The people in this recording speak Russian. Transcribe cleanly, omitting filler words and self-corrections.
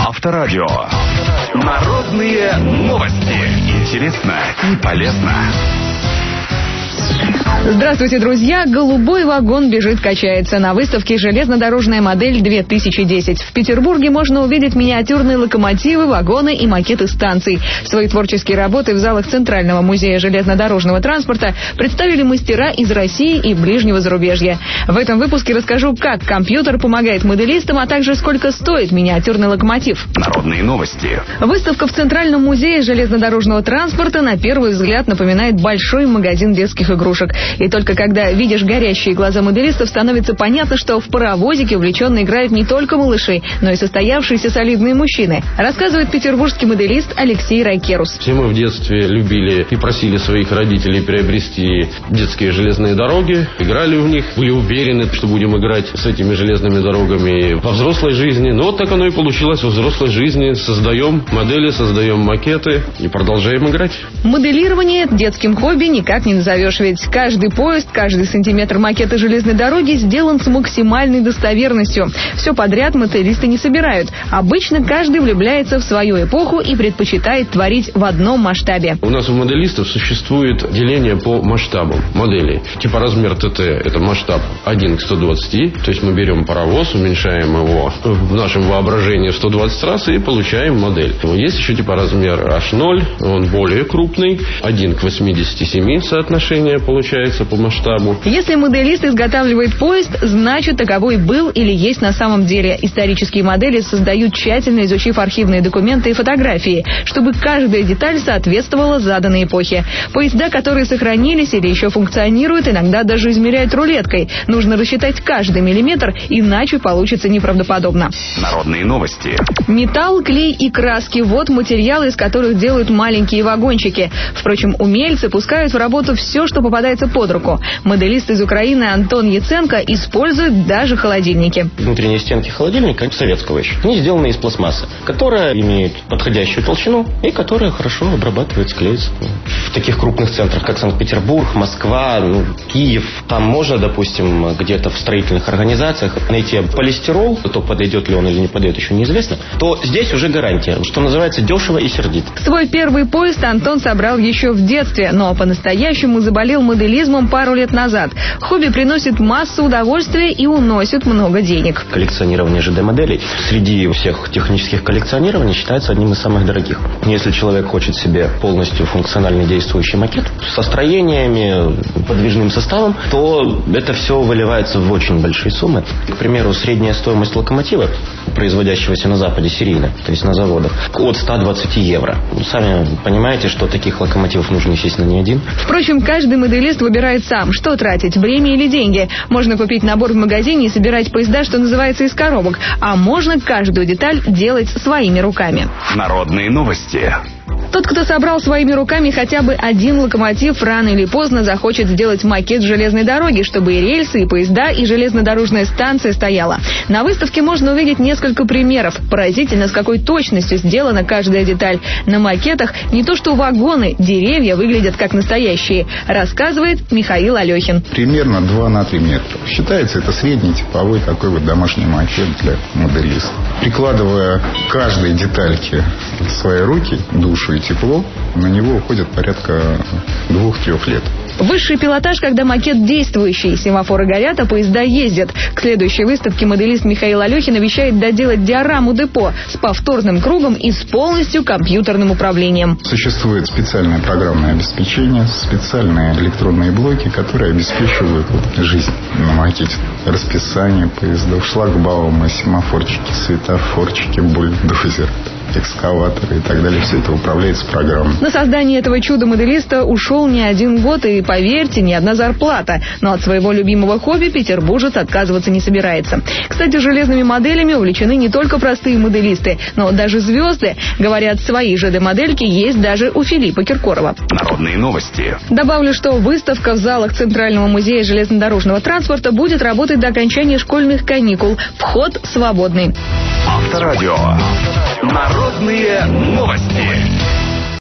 Авторадио. Народные новости. Интересно и полезно. Здравствуйте, друзья! Голубой вагон бежит, качается. На выставке «Железнодорожная модель-2010». В Петербурге можно увидеть миниатюрные локомотивы, вагоны и макеты станций. Свои творческие работы в залах Центрального музея железнодорожного транспорта представили мастера из России и ближнего зарубежья. В этом выпуске расскажу, как компьютер помогает моделистам, а также сколько стоит миниатюрный локомотив. Народные новости. Выставка в Центральном музее железнодорожного транспорта на первый взгляд напоминает большой магазин детских игрушек. И только когда видишь горящие глаза моделистов, становится понятно, что в паровозике увлеченно играют не только малыши, но и состоявшиеся солидные мужчины, рассказывает петербургский моделист Алексей Райкерус. Все мы в детстве любили и просили своих родителей приобрести детские железные дороги, играли в них, были уверены, что будем играть с этими железными дорогами во взрослой жизни. Но вот так оно и получилось во взрослой жизни. Создаем модели, создаем макеты и продолжаем играть. Моделирование детским хобби никак не назовешь, ведь каждый поезд, каждый сантиметр макета железной дороги сделан с максимальной достоверностью. Все подряд моделисты не собирают. Обычно каждый влюбляется в свою эпоху и предпочитает творить в одном масштабе. У нас у моделистов существует деление по масштабам моделей. Типа размер ТТ – это масштаб 1 к 120. То есть мы берем паровоз, уменьшаем его в нашем воображении в 120 раз и получаем модель. Есть еще типа размер H0, он более крупный, 1 к 87 соотношение получается по масштабу. Если моделист изготавливает поезд, значит таковой был или есть на самом деле. Исторические модели создают, тщательно изучив архивные документы и фотографии, чтобы каждая деталь соответствовала заданной эпохе. Поезда, которые сохранились или еще функционируют, иногда даже измеряют рулеткой. Нужно рассчитать каждый миллиметр, иначе получится неправдоподобно. Народные новости. Металл, клей и краски – вот материалы, из которых делают маленькие вагончики. Впрочем, умельцы пускают в работу все, что попадается под руку. Моделист из Украины Антон Яценко использует даже холодильники. Внутренние стенки холодильника советского еще. Они сделаны из пластмассы, которая имеет подходящую толщину и которая хорошо обрабатывается, клеится. В таких крупных центрах, как Санкт-Петербург, Москва, Киев, там можно, допустим, где-то в строительных организациях найти полистирол, то подойдет ли он или не подойдет, еще неизвестно, то здесь уже гарантия, что называется, дешево и сердито. Свой первый поезд Антон собрал еще в детстве, но по-настоящему заболел моделизмом пару лет назад. Хобби приносит массу удовольствия и уносит много денег. Коллекционирование ЖД-моделей среди всех технических коллекционирований считается одним из самых дорогих. Если человек хочет себе полностью функционально действующий макет со строениями, подвижным составом, то это все выливается в очень большие суммы. К примеру, средняя стоимость локомотива, производящегося на Западе серийно, то есть на заводах, от 120 евро. Сами понимаете, что таких локомотивов нужно, естественно, не один. Впрочем, каждый моделист выбирает сам, что тратить, время или деньги. Можно купить набор в магазине и собирать поезда, что называется, из коробок. А можно каждую деталь делать своими руками. Народные новости. Тот, кто собрал своими руками хотя бы один локомотив, рано или поздно захочет сделать макет железной дороги, чтобы и рельсы, и поезда, и железнодорожная станция стояла. На выставке можно увидеть несколько примеров. Поразительно, с какой точностью сделана каждая деталь. На макетах не то что вагоны, деревья выглядят как настоящие, рассказывает Михаил Алехин. Примерно 2 на 3 метра. Считается, это средний типовой такой вот домашний макет для моделиста. Прикладывая к каждой детальке свои руки, душу и тепло, на него уходит порядка 2-3 лет. Высший пилотаж, когда макет действующий, семафоры горят, а поезда ездят. К следующей выставке моделист Михаил Алехин обещает доделать диораму депо с повторным кругом и с полностью компьютерным управлением. Существует специальное программное обеспечение, специальные электронные блоки, которые обеспечивают жизнь на макете. Расписание поездов, шлагбаумы, семафорчики, светофорчики, бульдозеры, экскаваторы и так далее. Все это управляется программой. На создание этого чуда-моделиста ушел не 1 год и, поверьте, не одна зарплата. Но от своего любимого хобби петербуржец отказываться не собирается. Кстати, железными моделями увлечены не только простые моделисты, но даже звезды. Говорят, свои ЖД-модельки есть даже у Филиппа Киркорова. Народные новости. Добавлю, что выставка в залах Центрального музея железнодорожного транспорта будет работать до окончания школьных каникул. Вход свободный. Авторадио. Народные новости.